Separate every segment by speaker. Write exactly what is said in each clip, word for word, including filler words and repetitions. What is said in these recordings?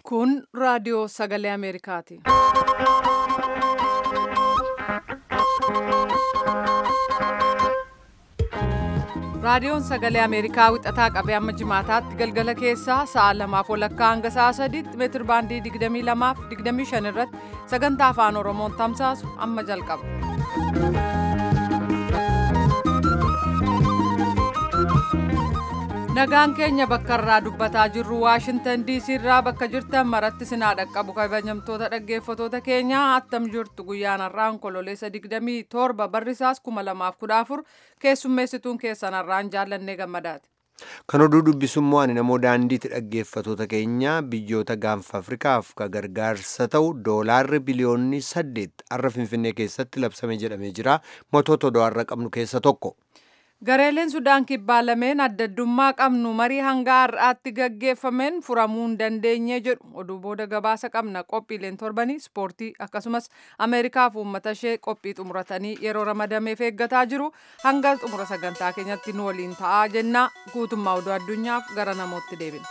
Speaker 1: Kun raadiyoo sagalee Ameerikaati. Raadiyoon sagalee Ameerikaa wixataa qabee amma jimaataatti galgala keessaa sa'a lamaaf walakkaa hanga sa'a sadiitti meetir baandii digdamii lamaaf digdamii shan irratti sagantaa afaan Oromoon tamsaasu amma jalqaba. Nagaan keenya bakka irraa dubbataa jirru Waashintan diisii irraa bakka jirtan maratti sinaa dhaqqabu kabajamtoota dhaggeeffatoota keenyaa attam jirtu guyyaan har'aan kololeessa digdamii torba barrisaas kuma lamaaf kudha afur keessummeessituun keessan har'aan jaallannee gammadaati.
Speaker 2: Kan oduu dubbisummoo ani namoo daandiitti dhaggeeffatoota keenya biyyoota gaanfa Afrikaaf ka gargaarsa ta'u doolaarri biliyoonni saddeet har'a Finfinnee keessatti labsame jedhamee jira. Mootota oduu har'a qabnu keessa tokko.
Speaker 1: Gareeleen Sudaan kibbaa lameen adda addummaa qabnu marii hanga har'aatti gaggeeffameen furamuu hin dandeenye jedhu oduu booda gabaasa qabna. Qophiileen torbanii ispoortii akkasumas Ameerikaaf uummata ishee qophii xumuratanii yeroo ramadameef eeggataa jiru. Hanga xumura sagantaa keenyatti nu waliin ta'aa jenna. Guutummaa oduu addunyaaf gara namootti deebina.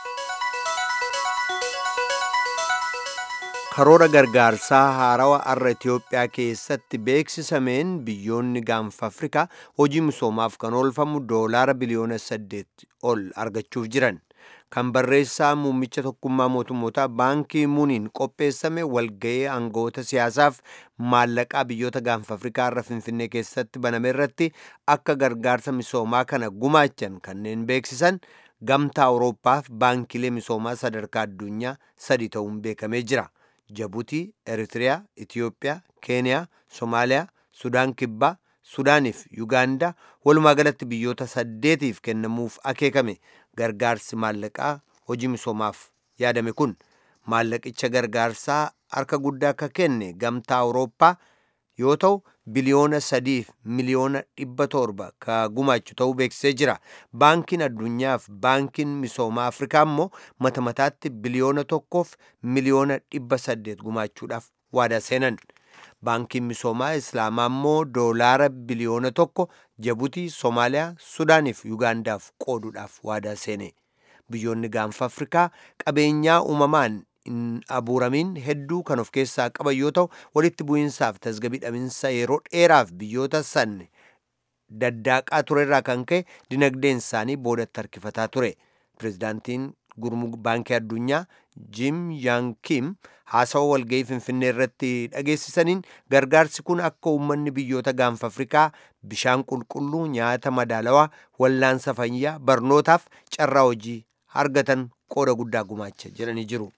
Speaker 2: Karoora gargaarsaa haarawaa har'a Itiyoophiyaa keessatti beeksisameen biyyoonni gaanfa Afrikaa hojii misoomaaf kan oolfamu doolaara biliyoona saddeet ol argachuuf jiran. Kan barreessaa muummicha tokkummaa mootummootaa baankii muuniin qopheessame walga'ii aangawoota siyaasaaf maallaqaa biyyoota gaanfa Afrikaa har'a Finfinnee keessatti baname irratti akka gargaarsa misoomaa kana gumaachan kanneen beeksisan gamtaa Awurooppaaf baankiilee misoomaa sadarkaa addunyaa sadi ta'uun beekamee jira. Jabuutii, Eritiriyaa, Itiyoophiyaa, Keeniyaa, Somaaliyaa, Sudaan Kibbaa, Sudaaniif Yugaandaa walumaa galatti biyyoota saddeetiif kennamuuf akeekame gargaarsi maallaqaa hojii misoomaaf yaadame kun maallaqicha gargaarsaa harka guddaa akka kenne gamtaa Awurooppaa yoo ta'u biliyoona sadiif miliyoona dhibba torba ka gumaachu ta'uu beeksisee jira. Baankiin addunyaaf baankiin misoomaa Afrikaa immoo mata mataatti biliyoona tokkoof miliyoona dhibba saddeet gumaachuudhaaf waadaa seenan. Baankiin misoomaa Islaamaa immoo doolaara biliyoona tokko Jabuutii, Somaaliyaa, Sudaaniif Yugaandaaf qooduudhaaf waadaa seene. Biyyoonni gaanfa Afrikaa qabeenyaa uumamaan hin abuuramiin hedduu kan of keessaa qaban yoo ta'u walitti bu'iinsaaf tasgabbii dhabinsa yeroo dheeraaf biyyoota san daddaaqaa turerraa kan ka'e dinagdeen isaanii boodatti harkifataa ture. Pireezidaantiin gurmuu baankii addunyaa Jim Yang Kim haasawaa walga'ii Finfinnee irratti dhageessisaniin gargaarsi kun akka uummanni biyyoota gaanfa Afrikaa bishaan qulqulluu, nyaata madaalawaa, wallaansa fayyaa, barnootaaf carraa hojii argatan qooda guddaa gumaacha jedhanii jiru.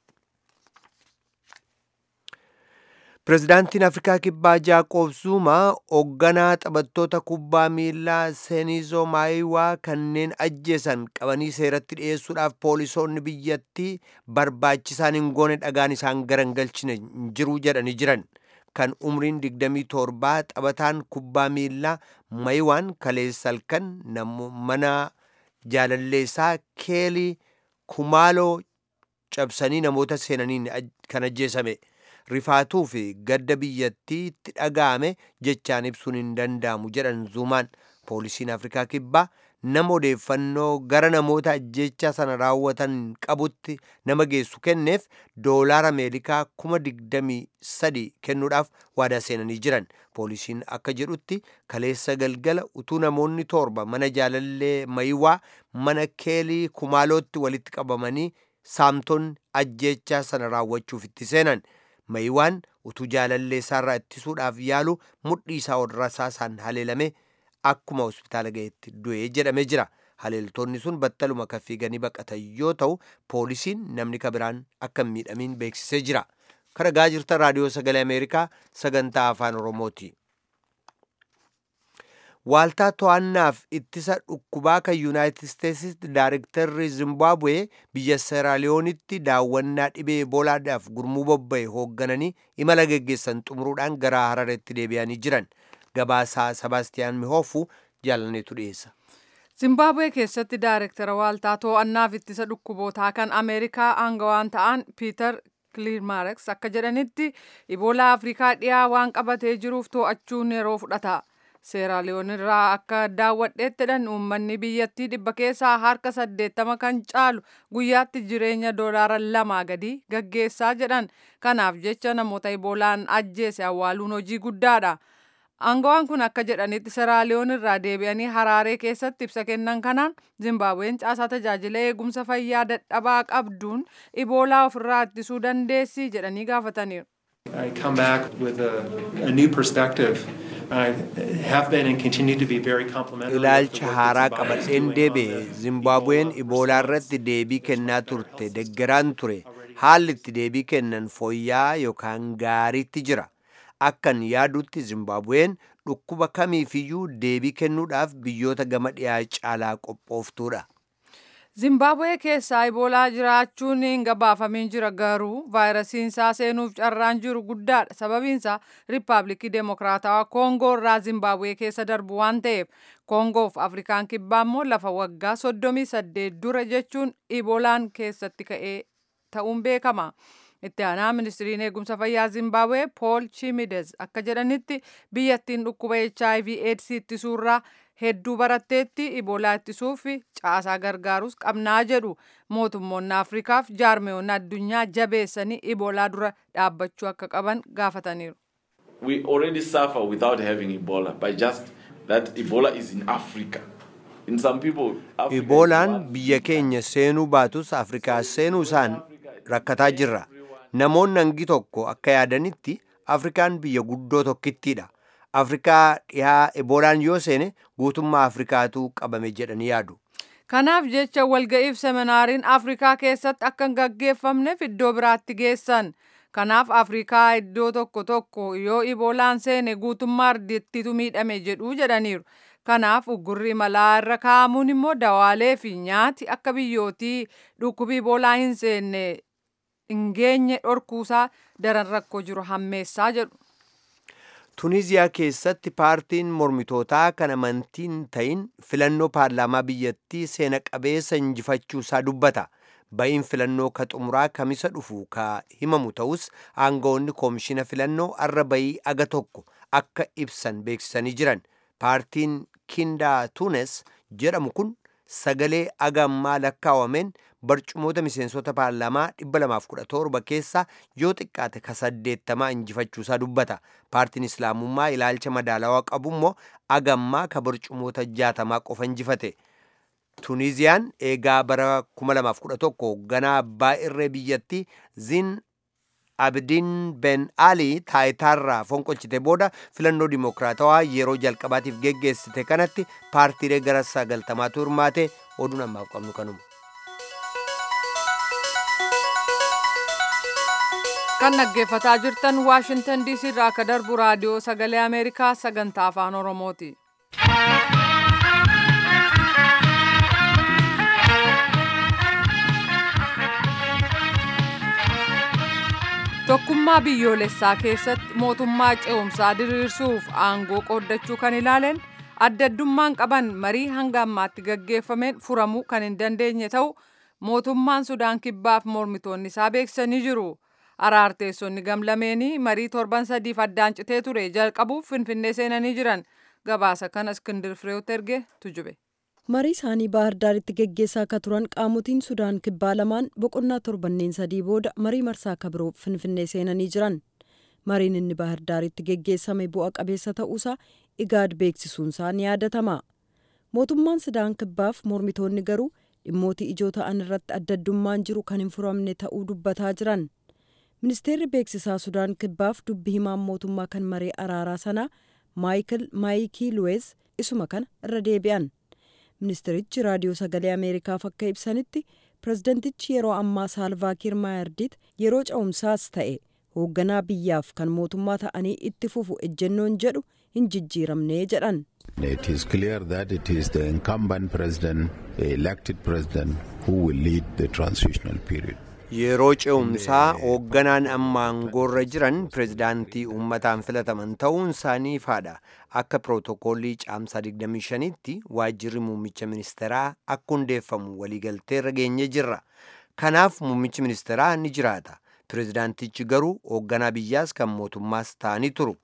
Speaker 2: Pireezidaantiin Afrikaa Kibbaa Jaaqoob Zuumaa hoogganaa taphattoota kubbaa miilaa Seenizoo Maayiwaa kanneen ajjeesan qabanii seeratti dhiyeessuudhaaf poolisoonni biyyattii barbaachisaan hin goone dhagaan isaan garagalchine hin jiru jedhanii jiran. Kan umriin digdamii torbaa taphataan kubbaa miilaa Maayiwaan kaleessa halkan mana jaalalleessaa Keelii Kumaaloo cabsanii namoota seenaniin kan ajjeesame. Rifaatuu fi gadda biyyattiitti dhaga'ame jechaan ibsuun hin danda'amu jedhan Zuumaan. Poolisiin Afrikaa Kibbaa nama odeeffannoo gara namoota ajjechaa sana raawwatan qabutti nama geessu kenneef doolaara Ameerikaa kuma digdamii sadi kennuudhaaf waadaa seenanii jiran. Poolisiin akka jedhutti kaleessa galgala utuu namoonni torba mana jaalallee Maayiwaa mana Keelii Kumaalootti walitti qabamanii saamtonni ajjechaa sana raawwachuuf itti seenan. Maayiwaan utuu jaalallee isaarraa ittisuudhaaf yaalu mudhii isaa ol rasaasaan haleelame akkuma hospitaala ga'etti du'ee jedhamee jira. Haleeltonni sun battaluma kan fiiganii baqatan yoo ta'u poolisiin namni kabiraan akka hin miidhamiin beeksisee jira. Kan dhaggeeffachaa jirtan raadiyoo sagalee Ameerikaa sagantaa afaan Oromooti. Waaltaa to'annaaf ittisa dhukkubaa kan Yuunaayitid Isteetsitti Daarektarri Zimbaabuwee biyya Seeraaliyoonitti daawwannaa dhibee Eboolaadhaaf gurmuu bobba'e hooggananii imala geggeessan xumuruudhaan gara Harareetti deebi'anii jiran. Gabaasaa Sebaastiyaan Mihoofu jaalanneetu dhiyeessa.
Speaker 1: Zimbaabuwee keessatti Daarektara waaltaa to'annaaf ittisa dhukkubootaa kan Ameerikaa aangawaan ta'an Piiter Kilmareks akka jedhanitti Eboolaa Afrikaa dhiyaa waan qabatee jiruuf to'achuun yeroo fudhata. seeraaliyoon irraa akka daawwadheettidhan uummanni biyyattii dhibba keessaa harka saddeettama kan caalu guyyaatti jireenya doolaara lamaa gadi gaggeessaa jedhan. Kanaaf jecha namoota iboolaan ajjeese awwaaluun hojii guddaadha. Aangawaan kun akka jedhanitti seeraaliyoon irraa deebi'anii Haraaree keessatti ibsa kennan kanaan Zimbaabuween caasaa tajaajila eegumsa fayyaa dadhabaa qabduun iboolaa ofirraa ittisuu dandeessi jedhanii gaafataniiru.
Speaker 3: I come back with a, a new perspective. I have been and continue to be very complimentary.
Speaker 2: Ilaalcha haaraa qabadheen deebi'e Zimbaabuween iboolaa irratti deebii kennaa turte deggeraan ture. Haalli itti deebii kennan fooyya'aa yookaan gaariitti jira. Akkan yaadutti Zimbaabuween dhukkuba kamiifiyyuu deebii kennuudhaaf biyyoota gama dhiyaa caalaa qophooftuudha.
Speaker 1: Zimbaabuwee keessaa iboolaa jiraachuun hin gabaafamin jira garuu vaayirasiin isaa seenuuf carraan jiru guddaadha. Sababiinsaa Riippaabilikii Demokiraatawaa Koongoo irraa Zimbaabuwee keessa darbu waan ta'eef Koongoof Afrikaan kibbaa immoo lafa waggaa soddomii saddeet dura jechuun iboolaan keessatti ka'ee ta'uun beekama. Itti aanaa ministiriin eegumsa fayyaa Zimbaabuwee Pool Chimidez akka jedhanitti biyyattiin dhukkuba H I V AIDS ittisuurraa hedduu baratteetti iboolaa ittisuuf caasaa gargaarus qabnaa jedhu. Mootummoonni Afrikaaf jaarmiyoonni addunyaa jabeessanii iboolaa dura dhaabbachuu akka qaban gaafataniiru.
Speaker 4: We already suffer without having Ebola by just that Ebola is in Africa. In some people,
Speaker 2: Iboolaan biyya keenya seenuu baatus Afrikaa seenuu isaan rakkataa jirra. Namoonni hangi tokko akka yaadanitti Afrikaan biyya guddoo tokkittiidha. Afrikaa dhiyaa iboolaan yoo seene guutummaa Afrikaatu qabame jedhanii yaadu.
Speaker 1: Kanaaf jecha walga'iif seminaariin Afrikaa keessatti akka hin gaggeeffamneef iddoo biraatti geessan. Kanaaf Afrikaa iddoo tokko tokko yoo iboolaan seene guutummaa ardittiitu miidhame jedhuu jedhaniiru. Kanaaf uggurri malaa irra kaa'amuun immoo dawaalee fi nyaati akka biyyootii dhukkubi iboolaa hin seenne hin geenye dhorkuusaa daran rakkoo jiru hammeessaa jedhu.
Speaker 2: Tuniziyaa keessatti paartiin mormitootaa kan amantiin ta'in filannoo paarlaamaa biyyattii seena qabeessa injifachuu isaa dubbata. Ba'iin filannoo ka xumuraa kamisa dhufu ka himamu ta'us aangawoonni koomishina filannoo arra bayii aga tokko akka ibsan beeksisanii jiran. Paartiin Kindaa Tunes jedhamu kun sagalee aga ammaa lakkaawameen barcumoota miseensota paarlaamaa dhibba lamaaf kudha torba keessaa yoo xiqqaate ka saddeettamaa injifachuusaa dubbata. Paartiin Islaamummaa ilaalcha madaalawaa qabu immoo agammaa ka barcumoota jaatamaa qofa injifate. Tuniziyaan eegaa bara kuma lamaaf kudha tokko ganaa abbaa irree biyyattii Zin Abdiin Ben Ali taayitaarraa fonqolchite booda filannoo dimokiraatawaa yeroo jalqabaatiif geggeessite kanatti paartiilee gara sagaltamaatu hirmaate. Oduun ammaaf qabnu kanuma.
Speaker 1: Kan dhaggeeffataa jirtan Waashingtan D C irraa akka darbu raadiyoo sagalee Ameerikaa sagantaa afaan Oromooti. Tokkummaa biyyoolessaa keessatti mootummaa ce'umsaa diriirsuuf aangoo qooddachuu kan ilaaleen adda addummaan qaban marii hanga ammaatti gaggeeffameen furamuu kan hin dandeenye ta'u mootummaan Sudaan kibbaaf mormitoonni isaa beeksisanii jiru. Araarteessonni gamlameenii marii torban sadiif addaan citee ture jalqabuuf Finfinnee seenanii jiran. Gabaasa kana Iskindir Fireewoot erge tujube.
Speaker 5: Marii isaanii Baahir Daaritti geggeessaa akka turan qaamotiin Sudaan kibbaa lamaan boqonnaa torbanneen sadii booda marii marsaa akka biroof Finfinnee seenanii jiran. Mariin inni Baahir Daaritti geggeessame bu'a qabeessa ta'uusaa Igaad beeksisuunsaa ni yaadatama. Mootummaan Sudaan kibbaaf mormitoonni garuu dhimmoota ijoo ta'an irratti adda addummaan jiru kan hin furamne ta'uu dubbataa jiran. Ministeerri beeksisaa Sudaan kibbaaf dubbi himaan mootummaa kan maree araaraa sanaa Maayikil Maayikii Luweez isuma kana irra deebi'an. Ministerichi raadiyoo sagalee Ameerikaaf akka ibsanitti pireezidentichi yeroo ammaa Saalvaa Kiir Maayardit yeroo ce'umsaas ta'e hoogganaa biyyaaf kan mootummaa ta'anii itti fufu ejjennoon jedhu hin jijjiiramne jedhan.
Speaker 6: It is clear that it is the incumbent president, the elected president, who will lead the transitional period.
Speaker 2: Yeroo ce'umsaa hoogganaan amma aangoorra jiran pireezidaantii uummataan filataman ta'uun isaanii ifaadha. Akka pirootokoolii caamsaa digdamii shanitti waajjirri muummicha ministeeraa akka hundeeffamu waliigalteerra geenye jirra. Kanaaf muummichi ministeeraa ni jiraata. Pireezidaantichi garuu hoogganaa biyyaas kan mootummaas ta'anii turu.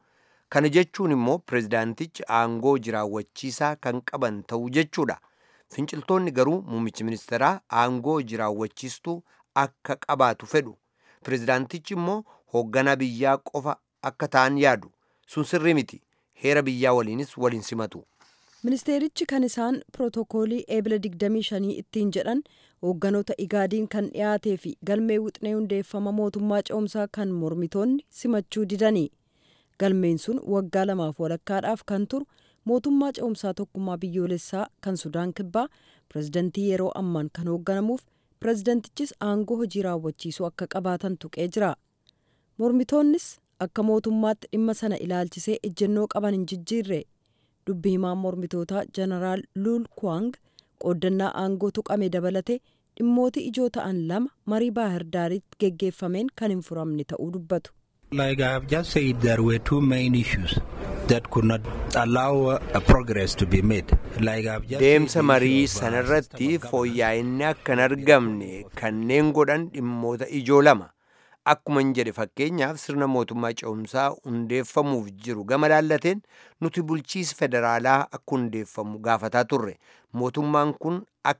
Speaker 2: Kana jechuun immoo pirezidaantichi aangoo jiraawwachiisaa kan qaban ta'uu jechuudha. Finciltoonni garuu muummichi ministeeraa aangoo jiraawwachiistuu akka qabaatu fedhu. Pirezidaantichi immoo hoogganaa biyyaa qofa akka ta'an yaadu. Sun sirrii miti. Heera biyyaa waliinis waliin simatu.
Speaker 5: Ministeerichi kan isaan pirootokoolii eebila digdamii shanii ittiin jedhan hoogganoota igaadiin kan dhiyaatee fi galmee wixnee hundeeffama mootummaa ce'umsaa kan mormitoonni simachuu didanii. Galmeen sun waggaa lamaaf walakkaadhaaf kan turu mootummaa ce'umsaa tokkummaa biyyoolessaa kan Sudaan Kibbaa pirezidantii yeroo ammaan kan hoogganamuuf pirezidantichis aangoo hojii raawwachiisuu akka qabaatan tuqee jira. Mormitoonnis akka mootummaatti dhimma sana ilaalchisee ejjennoo qaban hin jijjiirre. Dubbi himaan mormitootaa Jeneraal Luul Kuang qooddannaa aangoo tuqame dabalate dhimmooti ijoo ta'an lama marii Baahirdaaritti geggeeffameen kan hin furamne ta'uu dubbatu.
Speaker 7: Like I have just said, there were two main issues that could not allow a progress to be made. Like I have just
Speaker 2: Deemsa marii sanarratti fooyya'inni akka hin argamne kanneen godhan dhimmoota ijoo lama. Akkuma hin jedhe fakkeenyaaf sirna mootummaa ce'umsaa hundeeffamuuf jiru gama laallateen nuti bulchiinsa federaalaa akka hundeeffamu gaafataa turre. Mootummaan kun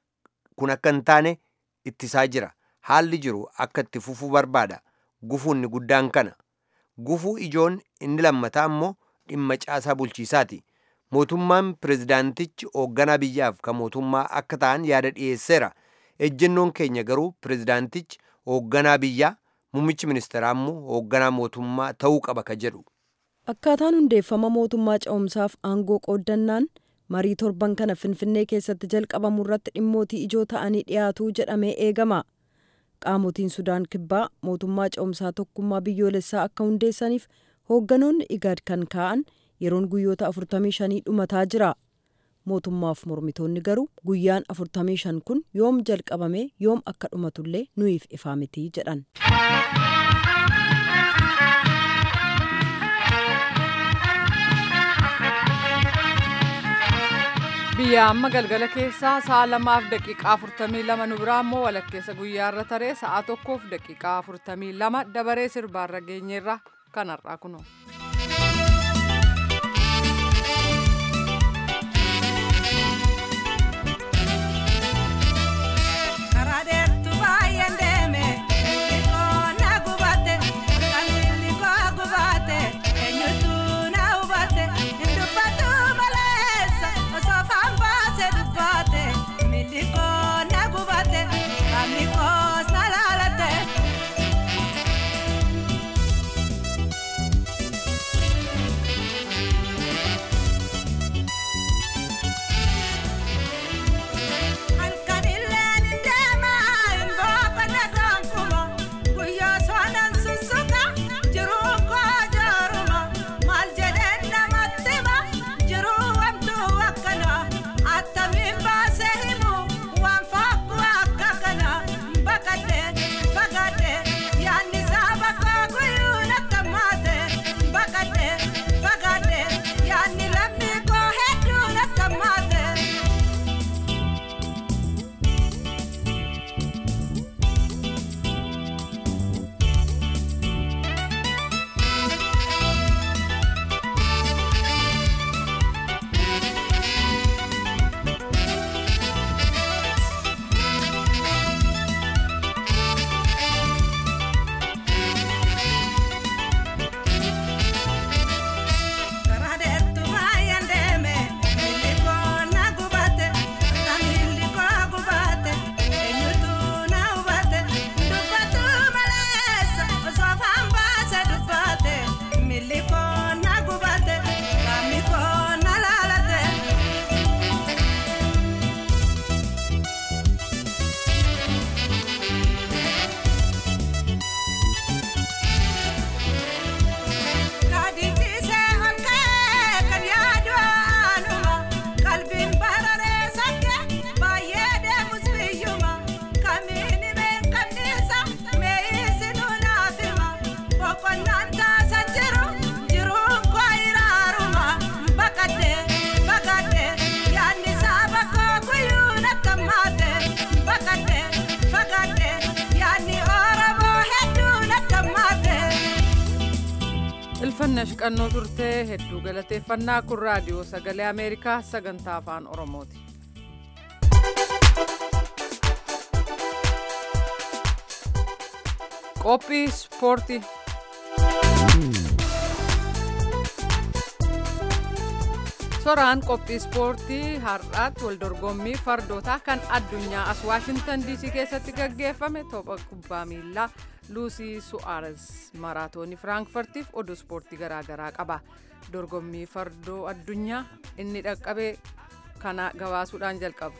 Speaker 2: kun akka hin taane ittisaa jira. Haalli jiru akka itti fufuu barbaada. Gufuunni guddaan kana. Gufuu ijoon inni lammataa immoo dhimma caasaa bulchiisaati. Mootummaan pirezidaantichi hoogganaa biyyaaf kan mootummaa akka ta'an yaada dhiyeesseera. Ejjennoon keenya garuu pirezidaantichi hoogganaa biyyaa muummichi ministeeraa immoo hoogganaa mootummaa ta'uu qaba ka jedhu.
Speaker 5: Akkaataan hundeeffama mootummaa ce'umsaaf aangoo qooddannaan marii torban kana Finfinnee keessatti jalqabamu irratti dhimmootii ijoo ta'anii dhiyaatu jedhamee eegama. Qaamotiin Sudaan Kibbaa mootummaa ce'umsaa tokkummaa biyyoolessaa akka hundeessaniif hoogganoonni igaad kan kaa'an yeroon guyyoota afurtamii shanii dhumataa jira. Mootummaaf mormitoonni garuu guyyaan afurtamii shan kun yoom jalqabame yoom akka dhumatullee nuyiif ifaa miti jedhan.
Speaker 1: Biyya amma galgala keessaa sa'a lamaaf daqiiqaa afurtamii lama nu biraa immoo walakkeessa guyyaarra taree sa'a tokkoof daqiiqaa afurtamii lama dabaree sirbaarra geenyeerra kanarraa kunoo. dhaggeeffanna shiqannoo turtee hedduu galateeffannaa kun raadiyoo sagalee Ameerikaa sagantaa afaan Oromooti. Qophii ispoortii. Soraan qophii ispoortii har'aatti wal dorgommii fardootaa kan addunyaa as Waashingtan D C keessatti gaggeeffame tapha kubbaa miilaa Luusii Su'aares maraatoonii Firaankfurtiif oduu ispoortii garaagaraa qaba. Dorgommii fardoo addunyaa inni dhaqqabee kana gabaasuudhaan jalqabu.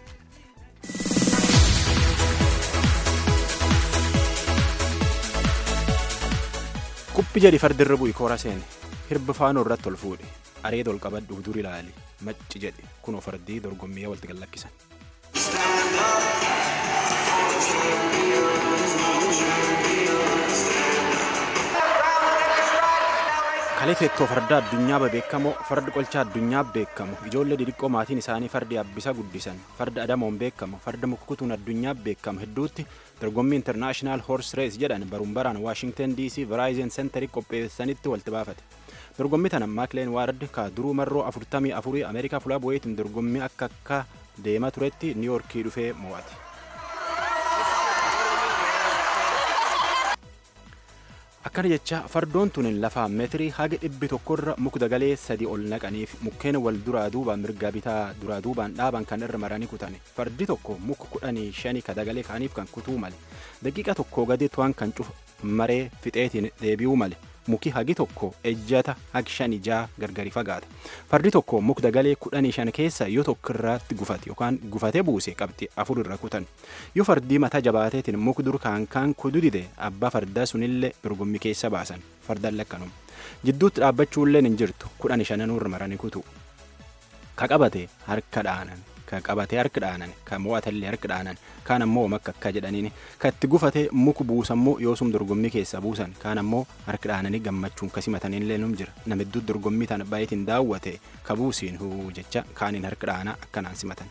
Speaker 8: Kuppi jedhi fardirra bu'i koora seene hirba faanoo irratti ol fuudhe areeda ol qabadhu dur ilaali macci jedhe kunoo fardii dorgommii walitti gallakkisan. Kalee teettoo farda addunyaa beekamoo fardi qolcha addunyaa beekamu ijoollee didiqqoo maatiin isaanii fardi abbisa guddisan farda adamoon beekamu farda mukkutuun addunyaa beekamu hedduutti dorgommii international horse race jedhan baruun baraan Washington D C Verizon Center qopheessanitti walitti baafate. Dorgommii tana Maakleen Waard ka duruu marroo afurtamii afurii Ameerikaa fuula bu'eetiin dorgommii akka akka deemaa turetti Niiyorkii dhufee mo'ate. Akkana jecha fardoon tun lafa meetirii haga dhibbi tokkorra mukdagalee sadii ol naqaniif mukkeen wal duraa duubaan mirga bitaa duraa duubaan dhaaban kan irra maranii kutani. Fardi tokko muka kudhanii shanii kadagalee kaaniif kan kutuu male. Daqiiqa tokko gadi tu'an kan cufa maree fixeetiin deebi'uu male. Muki hagi tokko ejjata hagi shanii jaa gargari fagaata. Fardi tokko mukdagalee kudhanii shan keessa yoo tokko irratti gufate yookaan gufatee buuse qabxi afur irra kutan. Yoo fardii mataa jabaateetiin muk dur kaan kaan kududide abbaa fardaa sunillee dorgommii keessa baasan fardaan lakkanum. Jidduutti dhaabbachuullee hin jirtu kudhanii shanan irra maranii kutu. Ka qabate harka dhaanan. Ka qabatee harka dhaanan ka mo'atallee harka dhaanan kaan ammoo makka akka jedhaniin ka itti gufate muku buusammoo yoosum dorgommii keessa buusan kaan ammoo harka dhaananii gammachuun kasi mataniinlee num jira nama hedduu dorgommii tana baay'eetiin daawwate ka buusiin huu jecha kaaniin harka dhaanaa akkanaan simatan.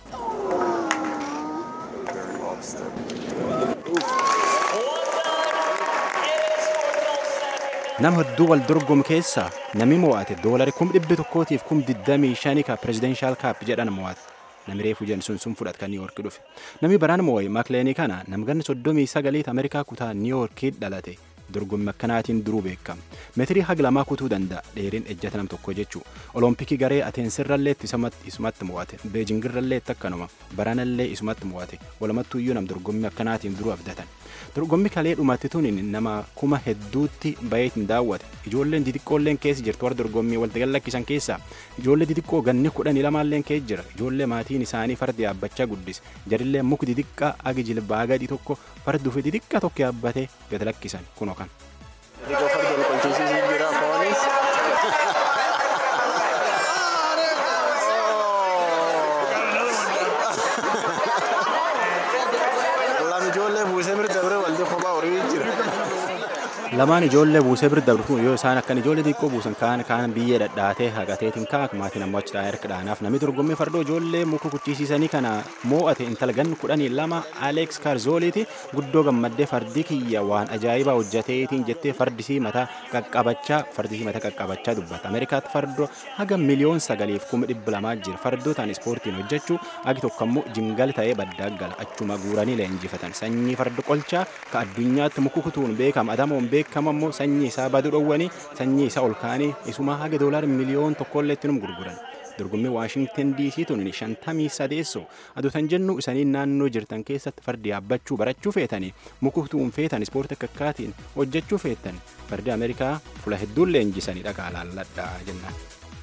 Speaker 8: Nama hedduu wal dorgomu keessaa namni mo'ate doolari kum dhibbi tokkootiif kum digdamii shanii ka pirezidenshal kaap jedhan mo'ate. Namni reefu jensun sun fudhat kan Niiyorkii dhufe. Namni baraan mo'e Maakileenii kana namganni soddomii sagaliit Ameerikaa kutaa Niiyorkii dhalate dorgommii akkanaatiin duruu beekama. Meetirii haga lamaa kutuu danda'a dheeriin ejjata nam tokko jechuu. Olompikii garee Ateensirrallee isumatti mo'ate. Beejingirrallee akkanuma baranallee isumatti mo'ate. Walumattuu iyyuu nam dorgommii akkanaatiin duruu abdatan. Dorgommii kalee dhumatti tun nama kuma hedduutti baay'eetiin daawwate. Ijoolleen didiqqoolleen keessa jirtu warra dorgommii walitti gallakkisan keessaa ijoollee didiqqoo ganni kudhanii lamaalleen keessa jira. Ijoollee maatiin isaanii fardi yaabbachaa guddise. Jarillee muki didiqqaa agi jilbaa gadi tokko farduufi didiqqa tokko yaabbatee gad lakkisan kunoo kan. Lamaan ijoollee buusee bira dabru yoo isaan akkan ijoollee xiqqoo buusan kaan kaan biyyee dhadhaatee haqateetiin kaak maatiin ammoo achi harka dhaanaaf namni dorgommii fardoo ijoollee muka kuchisiisanii kana mo'ate intala ganni kudhanii lama Alex Karzooliiti guddoo gammaddee fardii kiyya waan ajaa'ibaa hojjateetiin jettee fardisii mataa qaqqabachaa fardisii mataa qaqqabachaa dubbata. Ameerikaatti fardoo haga miliyoon sagaliif kuma dhibba lamaa jira fardoo ta'an ispoortiin hojjechuu agi tokko ammoo jingal ta'ee baddaa gala achuma guuranii leenjifatan sanyii farda qolchaa ka addunyaatti muka kutuun beekama adamoon beekama ammoo sanyii isaa baduu dhowwanii sanyii isaa ol kaanii isuma haga doolaar miliyoon tokkollee itti num gurguran. Dorgommii Waashington D C tun shantamii sadeessoo aduutan jennu isanii naannoo jirtan keessatti fardi yaabbachuu barachuu feetanii muka kutuun feetan ispoortii akka akkaatiin hojjechuu feetan fardi Ameerikaa fuula hedduun leenjisanii dhaqaa laalladhaa jennaan.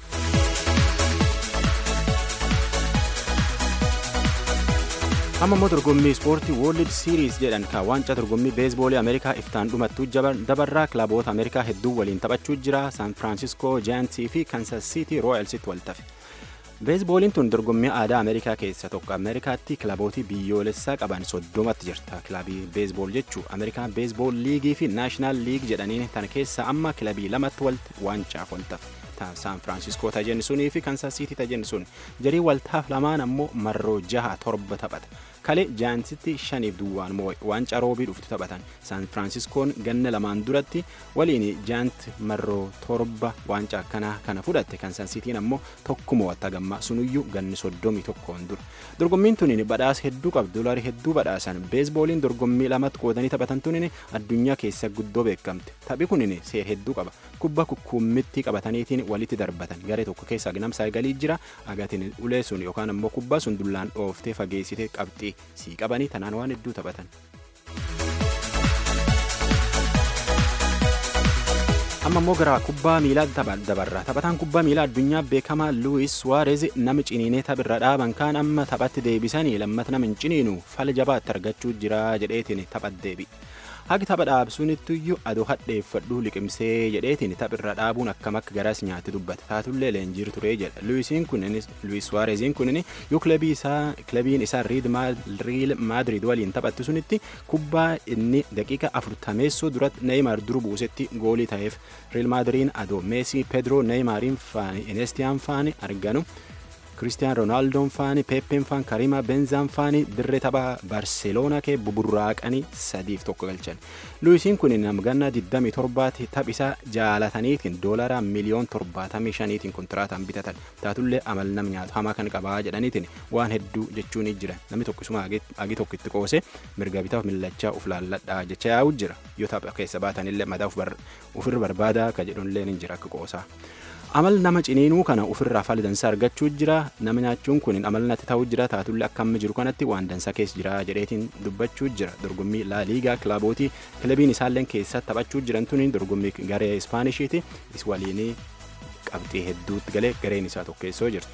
Speaker 8: Amma immoo dorgommii ispoortii World Series jedhan ka waancaa dorgommii beesboolii Ameerikaa iftaan dhumattuu dabarraa kilaboota Ameerikaa hedduu waliin taphachuu jira. San Francisco Giants fi Kansas City Royalsitti wal tafe. Beesbooliin tun dorgommii aadaa Ameerikaa keessa tokko. Ameerikaatti kilabootii biyyoolessaa qaban soddomatti jirta. Kilabii beesbool jechuu Ameerikaan beesbool liigii fi naashinaal liig jedhaniin tan keessa amma kilabii lamatti walitti waancaaf wal tafe. San Francisco tajenni sunii fi Kansas City tajenni sun jarii waltaaf lamaan ammoo marroo jaha torba taphata. kalee jaansitti shaniif duwwaan moo'e waancaa roobii dhuftu taphatan. San Franciscoon ganna lamaan duratti waliin jaant marroo torba waancaa akkanaa kana fudhatte kan San Sitiin ammoo tokkuma watta gammaa sunuyyuu ganni soddomii tokkoon dura. Dorgommiin tuniin badhaasa hedduu qabdu doolarii hedduu badhaasan. Beesbooliin dorgommii lamatti qoodanii taphatan tuniin addunyaa keessa guddoo beekamte. Taphi kunin seera hedduu qaba. Kubba kukkuummitti qabataniitiin walitti darbatan. Garee tokko keessa gnam saagalii jira. Agatiin ulee sun yookaan ammoo kubbaa sun dullaan dhooftee fageessitee qabxii sii qabanii tanaan waan hedduu taphatan. Amma immoo gara kubbaa miilaa dabarra. Taphataan kubbaa miilaa addunyaa beekamaa Luis Suarez nama ciniinee taphirra dhaaban kaan amma taphatti deebisanii lammata nama hin ciniinu fala jabaatti argachuu jira jedheetiin taphat deebi. Hagi tapha dhaabsuunittuyyu adoo hadheeffadhuu liqimsee jedheetiin taphirra dhaabuun akkam akka garas nyaatti dubbate taatullee leenjiir turee jedha. Luisiin kunis Luis Suareziin kunin yoo kilabii isaa kilabiin isaa Real Madrid waliin taphatti sunitti kubbaa inni daqiiqa afurtameessoo duratti Neymar duru buusetti goolii ta'eef Real Madriin adoo Messi, Pedro, Neymariin faani, Iniestaan faani arganu. Cristiano Ronaldo faani, Pepe faani, Karima Benzema faani dirree tapha Barcelona kee buburraaqanii sadiif tokko galchan. Luisiin kun nama ganna digdamii torbaatti taphisaa jaalataniitiin doolaara miliyoon torbaatamii shaniitiin kontiraataan bitatan. Taatullee amal nam nyaatu hamaa kan qabaa jedhaniitiin waan hedduu jechuun jira. Namni tokkisuma agi tokko itti qoose mirga bitaaf millachaa uf laalladhaa jecha yaa'u jira. Yoo tapha keessa baatanillee mataa ufirra barbaadaa ka jedhunillee ni jira akka qoosaa. Amal nama ciniinuu kana ofirraa faali dansaa argachuu jira. Nama nyaachuun kun amal natti ta'uu jira. Taatullee akkam jiru kanatti waan dansaa keessa jira jedheetiin dubbachuu jira. Dorgommii La Liga kilaabooti kilabiin isaalleen keessa taphachuu jiran tuni dorgommii garee Ispaanishiiti. Is waliin qabxii hedduutti galee gareen isaa tokkeessoo jirti.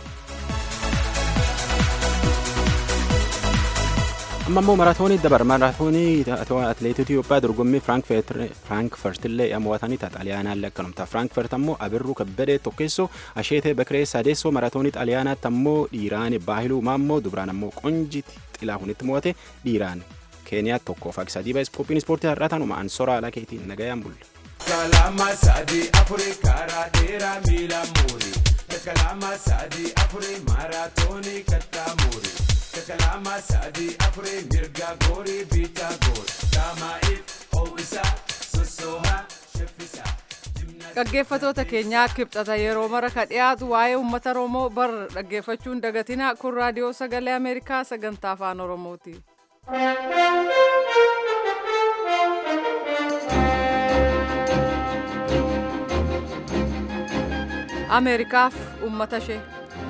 Speaker 8: Amma immoo maraatoonii dabar maraatoonii atileetii Itoophiyaa dorgommii Frankfurt illee mo'atanii xaaliyaanaallee akkanumta. Frankfurt ammoo Abirruu Kabbadee tokkeessoo Asheetee Bekiree sadeessoo maraatoonii xaaliyaanaatti ammoo dhiiraan Baahiluu Maammoo dubraan ammoo Qonjit Xilaahunitti mo'ate dhiiraan Keeniyaatti tokkoof akka sadii baay'ee qophiin ispoortii har'aa tanuma Ansoraa Alaa keetiin nagayaan bulla. Kalama sadii afurii karaa dheeraa miila muurii. Kalama sadii afurii maraatoonii kattaa muurii. Kalama sadii afurii mirga goorii biitaa goor daamaa'iif ho'isaa sossoohaa sheffisaa.
Speaker 1: Dhaggeeffatoota keenyaa kibxata yeroo mara ka dhiyaatu waa'ee uummata Oromoo bar dhaggeeffachuun dagatina kun raadiyoo sagalee Ameerikaa sagantaa afaan Oromooti. Ameerikaaf uummata ishee.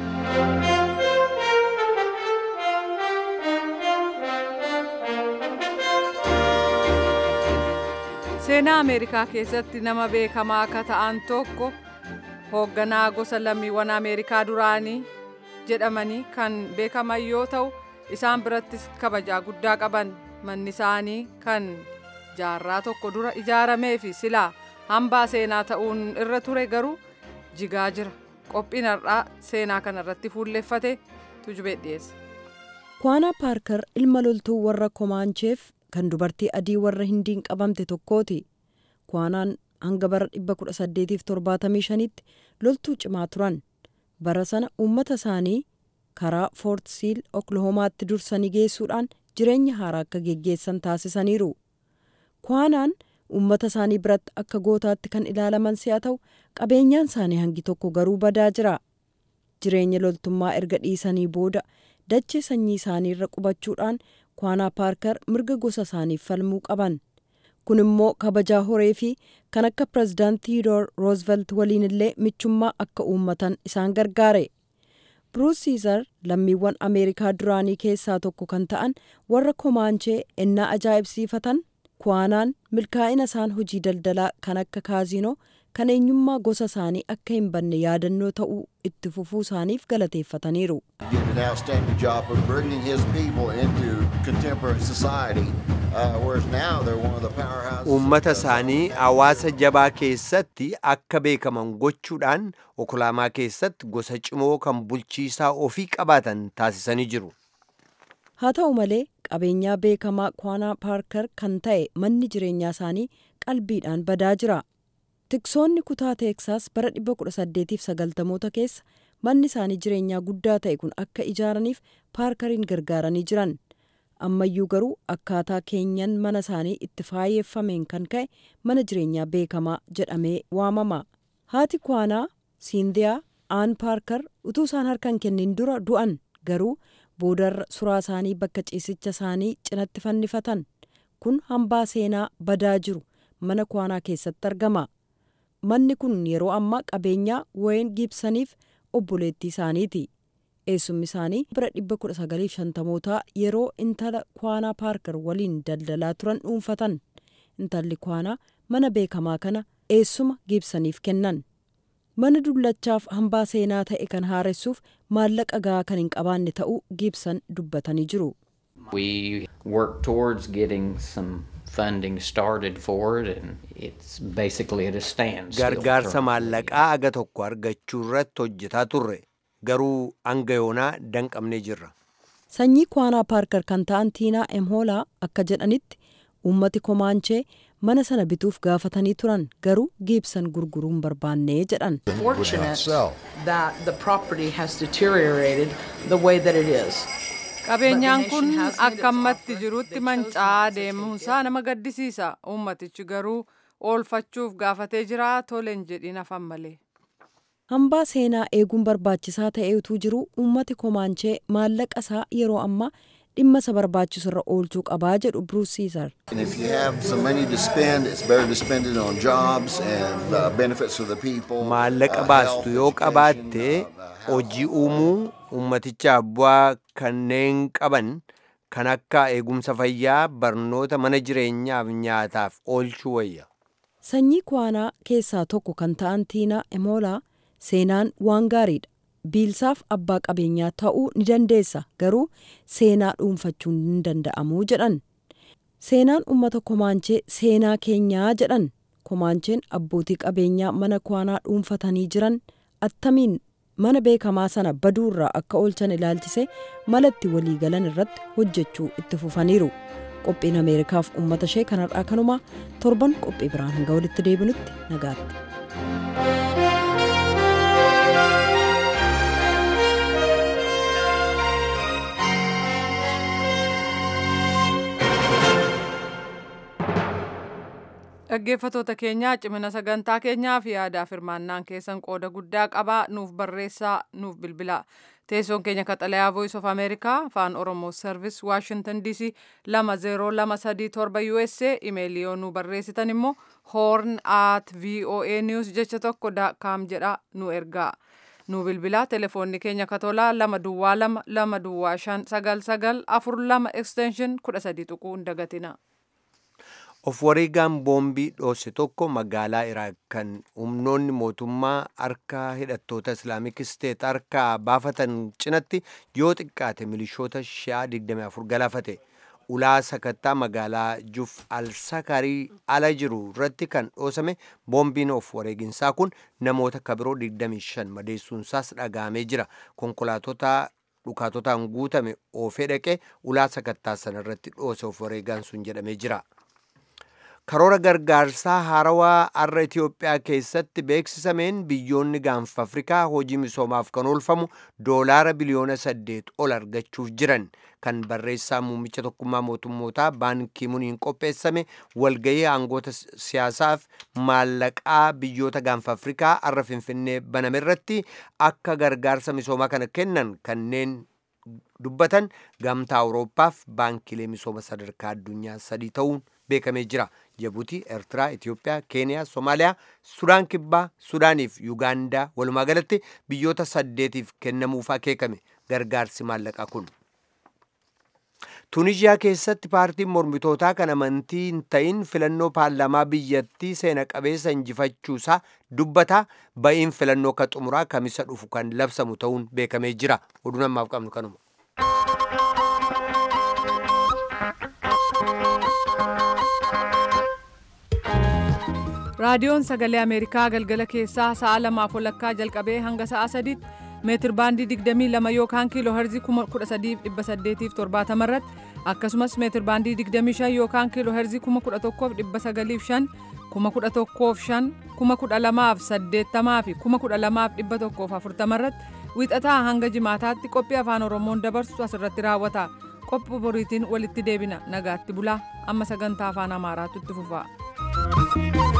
Speaker 1: Seenaa Ameerikaa keessatti nama beekamaa akka ta'an tokko hoogganaa gosa lammiiwwan Ameerikaa duraanii jedhamanii kan beekaman yoo ta'u isaan birattis kabajaa guddaa qaban. Manni isaanii kan jaarraa tokko dura ijaaramee fi silaa hambaa seenaa ta'uun irra ture garuu jigaa jira. Qophiin har'aa seenaa kanarratti fuulleffate tujubee dhiyeessa.
Speaker 5: Kwaanaa Paarkar ilma loltuu warra Komaancheef kan dubartii adii warra Hindiin qabamte tokkooti. Kwaanaan hanga bara dhibba kudha saddeetiif torbaatamii shanitti loltuu cimaa turan. Bara sana uummata isaanii karaa Foort Siil Oklahoomaatti dursanii geessuudhaan jireenya haaraa akka geggeessan taasisaniiru. Kwaanaan uummata isaanii biratti akka gootaatti kan ilaalaman si'a ta'u qabeenyaan isaanii hangi tokko garuu badaa jira. Jireenya loltummaa erga dhiisanii booda dachee sanyii isaanii irra qubachuudhaan Kwaanaa Paarkar mirga gosa isaaniif falmuu qaban. Kun immoo kabajaa horee fi kan akka pireezidaant Theodore Roosevelt waliin illee michummaa akka uummatan isaan gargaare. Bruce Caesar lammiiwwan Ameerikaa duraanii keessaa tokko kan ta'an warra Komaanchee ennaa ajaa'ibsiifatan Kwaanaan milkaa'ina isaan hojii daldalaa kan akka kaazinoo kan eenyummaa gosa isaanii akka hin banne yaadannoo ta'uu itti fufuu isaaniif galateeffataniiru.
Speaker 2: Uummata isaanii hawaasa jabaa keessatti akka beekaman gochuudhaan Oklahoomaa keessatti gosa cimoo kan bulchiisaa ofii qabaatan taasisanii jiru.
Speaker 5: Haa ta'u malee qabeenyaa beekamaa Kwaanaa Paarkar kan ta'e manni jireenyaa isaanii qalbiidhaan badaa jira. Tiksoonni kutaa Teeksaas bara dhibba kudha saddeetiif sagaltamoota keessa manni isaanii jireenyaa guddaa ta'e kun akka ijaaraniif Paarkariin gargaaranii jiran. ammayyuu garuu akkaataa keenyan mana isaanii itti faayeffameen kan ka'e mana jireenyaa beekamaa jedhamee waamama. Haati Kwaanaa Siindiyaa Aan Paarkar utuu isaan harkan kennin dura du'an garuu boodarra suraa isaanii bakka ciisicha isaanii cinatti fannifatan. Kun hambaa seenaa badaa jiru mana Kwaanaa keessatti argama. Manni kun yeroo ammaa qabeenyaa Wayne Gibsoniif obboleettii isaaniiti. Eessummi isaanii bara dhibba kudha sagaliif shantamootaa yeroo intala Kwaanaa Paarkar waliin daldalaa turan dhuunfatan. Intalli Kwaanaa mana beekamaa kana eessuma Gibsoniif kennan. Mana dullachaaf hambaa seenaa ta'e kan haaressuuf maallaqa gahaa kan hin qabaanne ta'uu Gibson dubbatanii jiru.
Speaker 9: We work towards getting some funding started for it and it's basically at a standstill.
Speaker 2: Gargaarsa maallaqaa aga tokko argachuu irratti hojjetaa turre garuu hanga yoonaa danqamnee jirra.
Speaker 5: Sanyii Kwaanaa Paarkar kan ta'an Tiinaa Emhoolaa akka jedhanitti uummati Komaanchee mana sana bituuf gaafatanii turan garuu Gibson gurguruun barbaannee jedhan.
Speaker 1: Qabeenyaan kun akka ammatti jirutti manca'aa deemuunsaa nama gaddisiisa. Uummatichi garuu oolfachuuf gaafatee jira toleen jedhiin afaan malee.
Speaker 5: Hambaa seenaa eeguun barbaachisaa ta'ee utuu jiru uummati Komaanchee maallaqa isaa yeroo ammaa dhimma isa barbaachisu irra oolchuu qabaa jedhu Bruce Caesar.
Speaker 2: Maallaqa baastu yoo qabaatte hojii uumuu ummatichaaf bu'aa kanneen qaban kan akka eegumsa fayyaa barnoota mana jireenyaaf nyaataaf oolchuu wayya.
Speaker 5: Sanyii Kwaanaa keessaa tokko kan ta'an Tiinaa Emhoolaa seenaan waan gaariidha. Biilsaaf abbaa qabeenyaa ta'uu ni dandeessa garuu seenaa dhuunfachuun hin danda'amu jedhan. Seenaan uummata Komaanchee seenaa keenyaa jedhan. Komaancheen abbootii qabeenyaa mana Kwaanaa dhuunfatanii jiran attamiin mana beekamaa sana baduurraa akka oolchan ilaalchise malatti waliigalan irratti hojjechuu itti fufaniiru. Qophiin Ameerikaaf uummata ishee kanarraa kanumaa torban qophii biraan hanga walitti deebinutti nagaatti.
Speaker 1: Dhaggeeffattoota keenyaa cimina sagantaa keenyaa fi yaadaaf hirmaannaan keessan qooda guddaa qabaa nuuf barreessaa nuuf bilbilaa. Teessoon keenya kaxalayaa Voice of America afaan Oromoo Service Washington D C lama zeeroo lama sadii torba U S A imeelii yoo nu barreessitan immoo horn at voa news jecha tokko com jedha nu ergaa. Nu bilbilaa telefoonni keenya katolaa lama duwwaa lama lama duwwaa shan sagal sagal afur lama extension kudha sadii tuquu hin dagatina.
Speaker 2: Of wareegaan boombii dhoose tokko magaalaa Iraaq kan humnoonni mootummaa harka hidhattoota Islaamic State harkaa baafatan cinatti yoo xiqqaate milishoota Shi'aa digdamii afur galaafate. Ulaa sakattaa magaalaa Juf al-Sakarii ala jiru irratti kan dhoosame boombiin of wareeginsaa kun namoota kabiroo digdamii shan madeessuunsaas dhagaamee jira. Konkolaatota dhukaatotaan guutame oofee dhaqee ulaa sakattaa sana irratti dhoose of wareegaan sun jedhamee jira. Karoora gargaarsaa haarawaa har'a Itiyoophiyaa keessatti beeksisameen biyyoonni gaanfa Afrikaa hojii misoomaaf kan oolfamu doolaara biliyoona saddeet ol argachuuf jiran kan barreessaa muummicha tokkummaa mootummootaa Baan Kii Muuniin qopheessame walgahii aangoota siyaasaaf maallaqaa biyyoota gaanfa Afrikaa har'a Finfinnee baname irratti akka gargaarsa misoomaa kana kennan kanneen dubbatan gamtaa Awurooppaaf baankiilee misooma sadarkaa addunyaa sadii ta'uun beekamee jira. Jibuutii, Eertiraa, Itiyoophiyaa, Keeniyaa, Somaaliyaa, Sudaan Kibbaa, Sudaaniif Yuugaandaa walumaa galatti biyyoota saddeetiif kennamuuf akeekame gargaarsi maallaqaa kun. Tuuniziyaa keessatti paartiin mormitootaa kan amantii hin ta'in filannoo paarlaamaa biyyattii seena qabeessa injifachuusaa dubbata. Ba'iin filannoo ka xumuraa kamisa dhufu kan labsamu ta'uun beekamee jira. Oduu namaaf qabnu kanuma.
Speaker 1: Raadiyoon Sagalee Ameerikaa galgala keessaa sa'a lamaaf walakkaa jalqabee hanga sa'a sadiitti meetir baandii digdamii lama yookaan kiiloo herzii kuma kudha sadiif dhibba saddeetiif torbaatama irratti akkasumas meetir baandii digdamii shan yookaan kiiloo herzii kuma kudha tokkoof dhibba sagaliif shan kuma kudha tokkoof shan kuma kudha lamaaf saddeettamaa fi kuma kudha lamaaf dhibba tokkoof afurtama irratti wixataa hanga jimaataatti qophii afaan Oromoon dabarsu asirratti raawwata. qophii boriitiin walitti deebina nagaatti bulaa amma sagantaa afaan amaaraatu itti fufa.